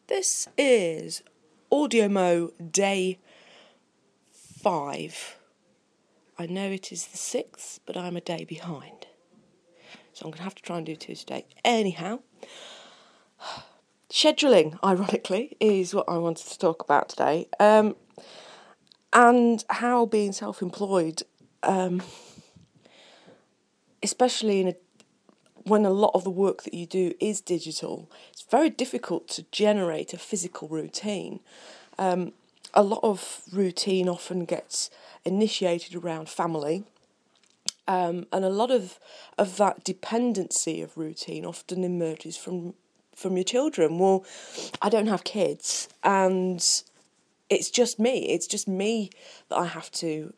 This is AudioMo Day 5. I know it is the 6th, but I'm a day behind. So I'm going to have to try and do 2 today. Anyhow, scheduling, ironically, is what I wanted to talk about today. And how being self-employed, especially when a lot of the work that you do is digital, it's very difficult to generate a physical routine. A lot of routine often gets initiated around family, and a lot of that dependency of routine often emerges from your children. Well, I don't have kids, and it's just me. It's just me that I have to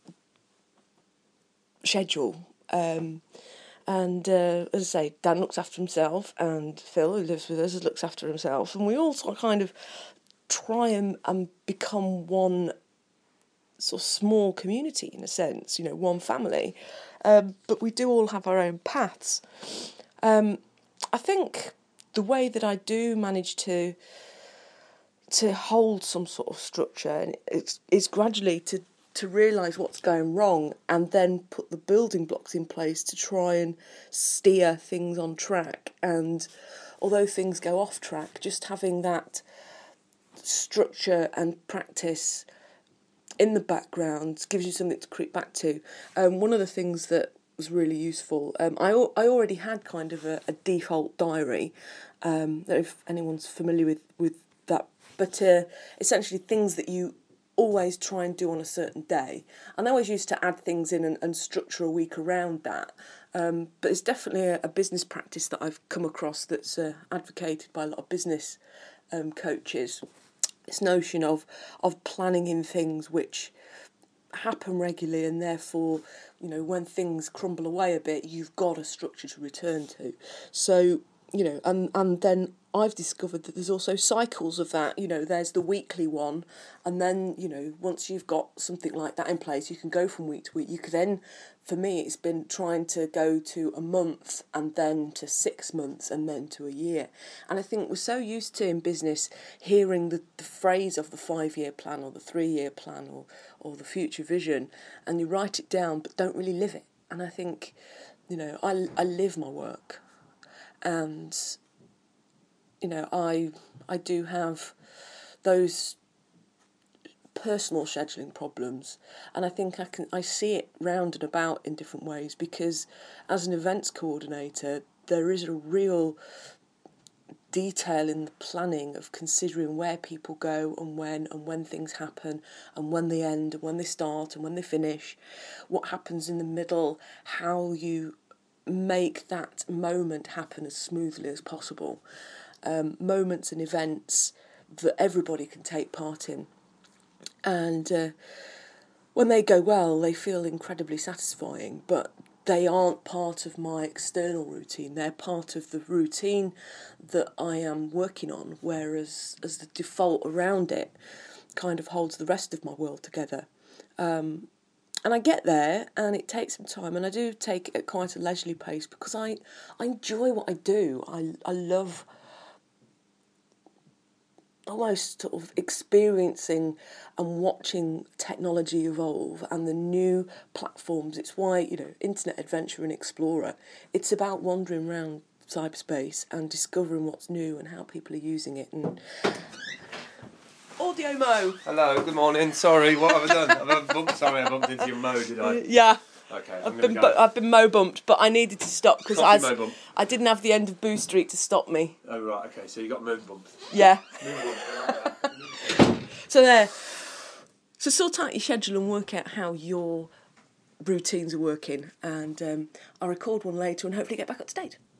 schedule. And as I say, Dan looks after himself, and Phil, who lives with us, looks after himself, and we all sort of kind of try and become one sort of small community in a sense, one family. But we do all have our own paths. I think the way that I do manage to hold some sort of structure is gradually to realise what's going wrong and then put the building blocks in place to try and steer things on track. And although things go off track, just having that structure and practice in the background gives you something to creep back to. One of the things that was really useful, I already had kind of a default diary. I don't know if anyone's familiar with that, but essentially things that you always try and do on a certain day. And I always used to add things in and structure a week around that. But it's definitely a business practice that I've come across that's advocated by a lot of business coaches. This notion of planning in things which happen regularly, and therefore, when things crumble away a bit, you've got a structure to return to. So, and then I've discovered that there's also cycles of that. There's the weekly one, and then, once you've got something like that in place, you can go from week to week. You could then, for me, it's been trying to go to a month, and then to 6 months, and then to a year. And I think we're so used to, in business, hearing the phrase of the 5-year plan or the 3-year plan or the future vision, and you write it down but don't really live it. And I think, I live my work. And, I do have those personal scheduling problems, and I think I see it round and about in different ways, because as an events coordinator, there is a real detail in the planning of considering where people go and when things happen, and when they end, and when they start, and when they finish, what happens in the middle, how you make that moment happen as smoothly as possible. Moments and events that everybody can take part in. And when they go well, they feel incredibly satisfying, but they aren't part of my external routine. They're part of the routine that I am working on, whereas as the default around it kind of holds the rest of my world together. And I get there, and it takes some time, and I do take it at quite a leisurely pace, because I enjoy what I do. I love almost sort of experiencing and watching technology evolve and the new platforms. It's why, Internet Adventure and Explorer, it's about wandering around cyberspace and discovering what's new and how people are using it. And AudioMo! Hello, good morning. Sorry, what have I done? I bumped into your Mo, did I? Yeah. Okay, I've been Mo bumped, but I needed to stop because I didn't have the end of Boo Street to stop me. Oh right, okay, so you got Mo bumped. Yeah. Mo bumped. So there. So sort out your schedule and work out how your routines are working, and I'll record one later and hopefully get back up to date.